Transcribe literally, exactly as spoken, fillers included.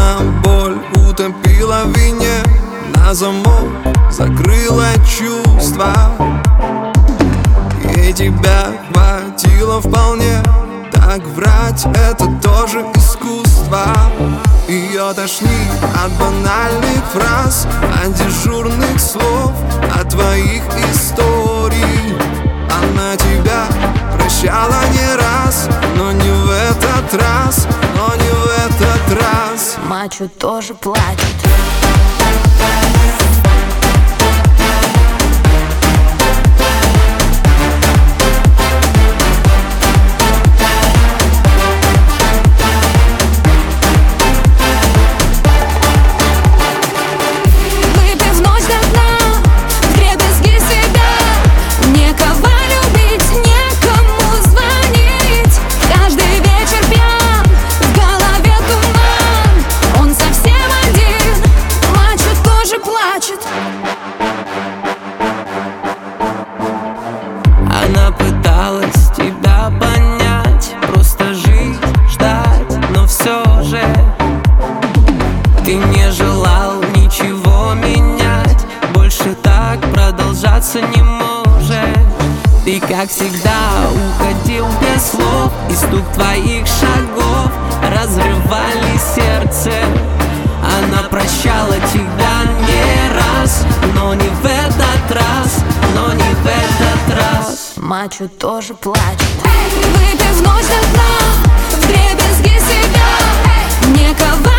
Она боль утопила в вине, на замок закрыла чувства. И тебя хватило вполне, так врать это тоже искусство. Ее тошнит от банальных фраз, от дежурных слов, от твоих историй. Она тебя прощала не раз, но не в этот раз, но не в этот раз. Мачо тоже плачет. Она пыталась тебя понять, просто жить, ждать, но все же ты не желал ничего менять. Больше так продолжаться не может. Ты, как всегда, уходил без слов, и стук твоих шагов разрывали сердце. Она прощала тебя не раз, но не в этот раз, но не в этот раз. Мачо тоже плачет. Выпив ночь до дна, вдребезги себя, никого